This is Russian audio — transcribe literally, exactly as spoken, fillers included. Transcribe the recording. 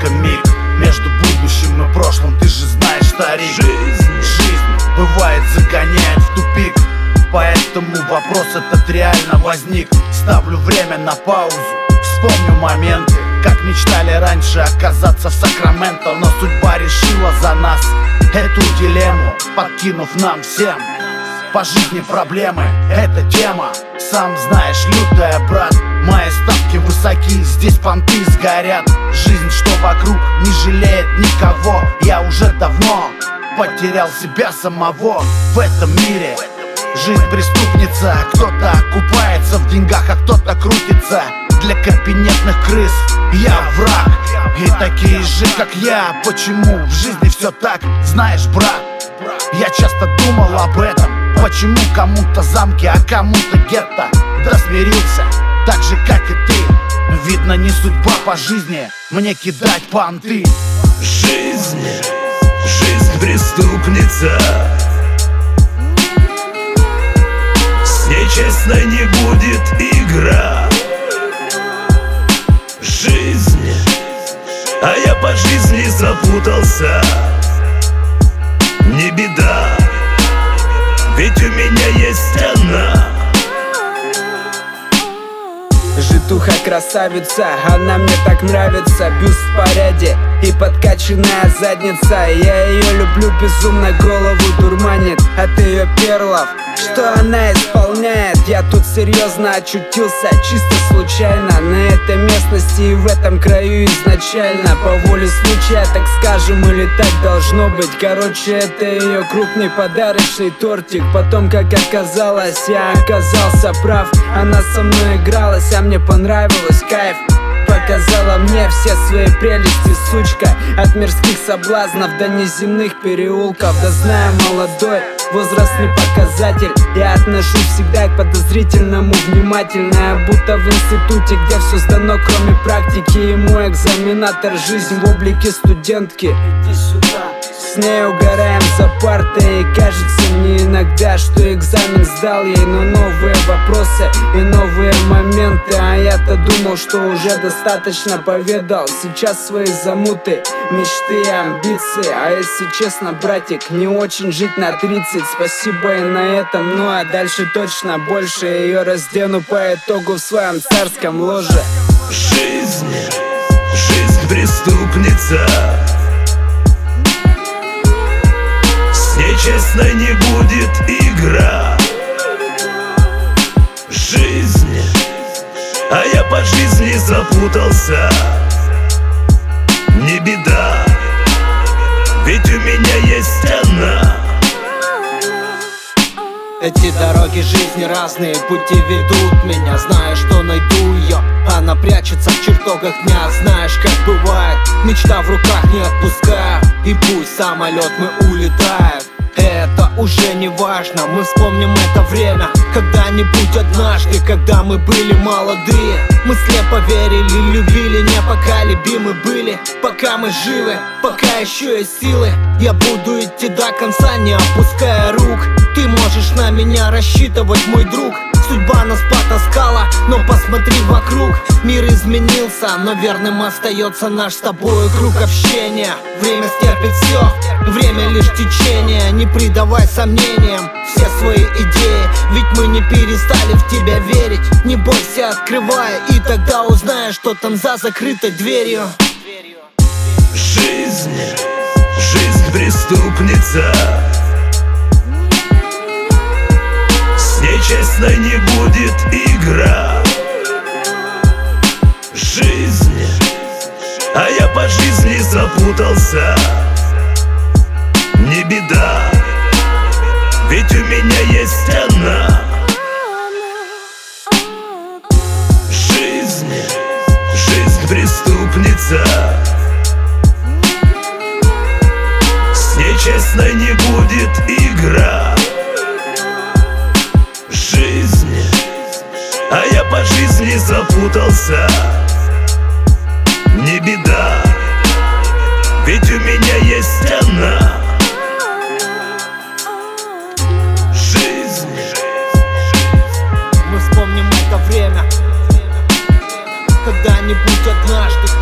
только миг между будущим и прошлым. Ты же знаешь, старик, Жизнь, жизнь бывает загоняет в тупик. Поэтому вопрос этот реально возник. Ставлю время на паузу, вспомню моменты, как мечтали раньше оказаться в Сакраменто. Но судьба решила за нас эту дилемму, подкинув нам всем по жизни проблемы. Эта тема, сам знаешь, лютая, брат. Мои ставки высоки, здесь понты сгорят. Жизнь, что вокруг, не жалеет никого. Я уже давно потерял себя самого в этом мире. Жизнь преступница, кто-то окупается в деньгах, а кто-то крутится для кабинетных крыс. Я враг, и такие же, как я. Почему в жизни все так? Знаешь, брат, я часто думал об этом. Почему кому-то замки, а кому-то гетто? Да смирился, так же, как и ты. Видно, не судьба по жизни мне кидать понты. жизнь, жизнь преступница. С ней честно не будет игра. Жизнь, а я по жизни запутался. Не беда, ведь у меня есть она. Житуха красавица, она мне так нравится. Бюст в порядке и подкачанная задница. Я ее люблю безумно, голову дурманит от ее перлов, что она исполняет. Я тут серьезно очутился, чисто случайно на этой местности и в этом краю изначально. По воле случая, так скажем, или так должно быть. Короче, это ее крупный подарочный тортик. Потом, как оказалось, я оказался прав. Она со мной игралась, а мне понравилось, кайф. Показала мне все свои прелести, сучка. От мирских соблазнов до неземных переулков. Да знаю, молодой, возраст не показатель. Я отношусь всегда к подозрительному внимательно, будто в институте, где все сдано, кроме практики. И мой экзаменатор жизнь в облике студентки. Иди сюда. С ней угораем за партой, и кажется мне иногда, что экзамен сдал ей. Но новые вопросы и новые моменты, а я-то думал, что уже достаточно поведал. Сейчас свои замуты, мечты и амбиции. А если честно, братик, не очень жить на тридцать. Спасибо и на этом, ну а дальше точно больше. Ее раздену по итогу в своем царском ложе. Жизнь, жизнь преступница. С ней честно не будет игра. Жизнь, а я по жизни запутался. Не беда, ведь у меня есть она. Эти дороги жизни разные, пути ведут меня. Знаю, что найду ее, она прячется в чертогах дня. Знаешь, как бывает, мечта в руках не отпускаю. И пусть самолет мы улетаем, это уже не важно. Мы вспомним это время когда-нибудь однажды, когда мы были молодые. Мы слепо верили, любили, не пока любимы были. Пока мы живы, пока еще есть силы, я буду идти до конца, не опуская рук. Ты можешь на меня рассчитывать, мой друг. Судьба нас потаскала, но посмотри вокруг. Мир изменился, но верным остается наш с тобой круг общения. Время стерпит все, время лишь течение. Не придавай сомнениям все свои идеи, ведь мы не перестали в тебя верить. Не бойся, открывай, и тогда узнаешь, что там за закрытой дверью. Жизнь, жизнь преступница. С ней честно не будет игра. Жизнь, а я по жизни запутался. Не беда, ведь у меня есть она. Жизнь, жизнь преступница. С ней честно не будет игра. Жизнь, а я по жизни запутался. Не беда, ведь у меня есть она. Жизнь. Мы вспомним это время когда-нибудь однажды.